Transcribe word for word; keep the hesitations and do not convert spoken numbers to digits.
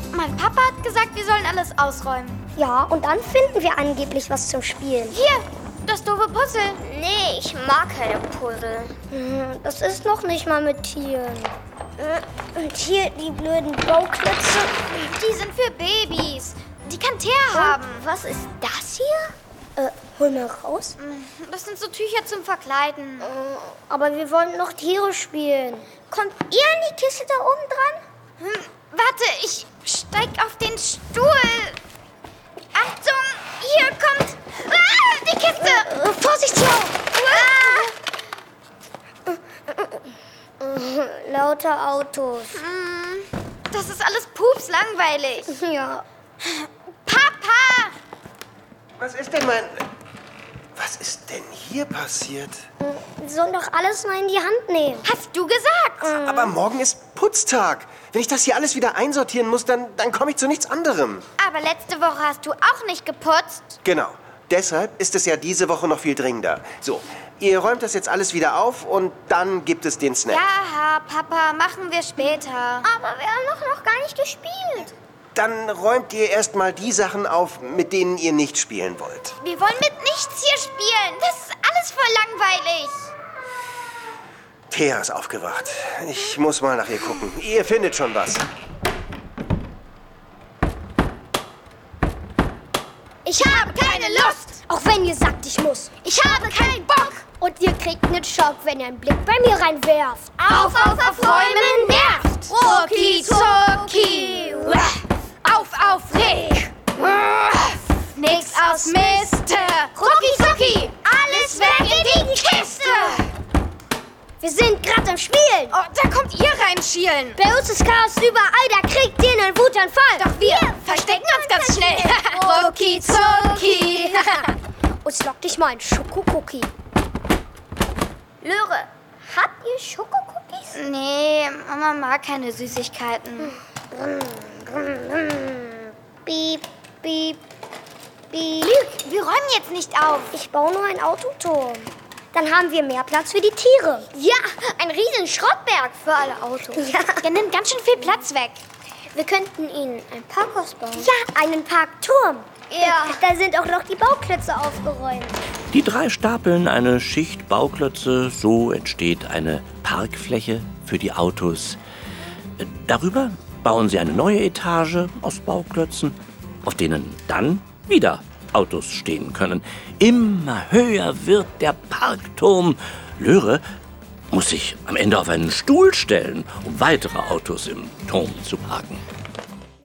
Mein Papa hat gesagt, wir sollen alles ausräumen. Ja, und dann finden wir angeblich was zum Spielen. Hier, das doofe Puzzle. Nee, ich mag keine Puzzle. Hm, das ist noch nicht mal mit Tieren. Und hier die blöden Bauklötze. Die sind für Babys. Die kann Thea haben. Was ist das hier? Äh, hol mal raus. Das sind so Tücher zum Verkleiden. Aber wir wollen noch Tiere spielen. Kommt ihr an die Kiste da oben dran? Hm, warte, ich steig auf den Stuhl. Achtung, hier kommt... Ah, die Kiste! Äh, Vorsicht, Jo! Ah. Lauter Autos. Hm, das ist alles pups langweilig. Ja. Papa! Was ist denn mein... Was ist denn hier passiert? Wir sollen doch alles mal in die Hand nehmen. Hast du gesagt? Aber morgen ist Putztag. Wenn ich das hier alles wieder einsortieren muss, dann, dann komme ich zu nichts anderem. Aber letzte Woche hast du auch nicht geputzt. Genau. Deshalb ist es ja diese Woche noch viel dringender. So, ihr räumt das jetzt alles wieder auf und dann gibt es den Snack. Ja, Papa, machen wir später. Aber wir haben doch noch gar nicht gespielt. Dann räumt ihr erstmal die Sachen auf, mit denen ihr nicht spielen wollt. Wir wollen mit nichts hier spielen. Das ist alles voll langweilig. Thea ist aufgewacht. Ich muss mal nach ihr gucken. Ihr findet schon was. Ich habe keine Lust. Auch wenn ihr sagt, ich muss. Ich habe keinen Bock. Und ihr kriegt einen Schock, wenn ihr einen Blick bei mir reinwerft. Auf, auf, auf, räumen nervt. Rucki, zucki. Auf, auf, Rick. Nix aus Miste. Rucki, zucki. Alles weg in die Kiste. Wir sind gerade am Spielen. Oh, da kommt ihr reinschielen. Bei uns ist Chaos überall, da kriegt ihr einen Wutanfall. Doch wir verstecken uns ganz schnell. Rucki, zucki. Und lock dich mal ein Schokokookie. Löre, habt ihr Schokokookies? Nee, Mama mag keine Süßigkeiten. Piep, piep, piep. Lüg, wir räumen jetzt nicht auf. Ich baue nur einen Autoturm. Dann haben wir mehr Platz für die Tiere. Ja, ein riesen Schrottberg für alle Autos. Ja. Der nimmt ganz schön viel Platz weg. Wir könnten ihnen ein Parkhaus bauen. Ja, Einen Parkturm. Ja. Da sind auch noch die Bauklötze aufgeräumt. Die drei stapeln eine Schicht Bauklötze, so entsteht eine Parkfläche für die Autos. Darüber bauen sie eine neue Etage aus Bauklötzen, auf denen dann wieder Autos stehen können. Immer höher wird der Parkturm. Löre muss sich am Ende auf einen Stuhl stellen, um weitere Autos im Turm zu parken.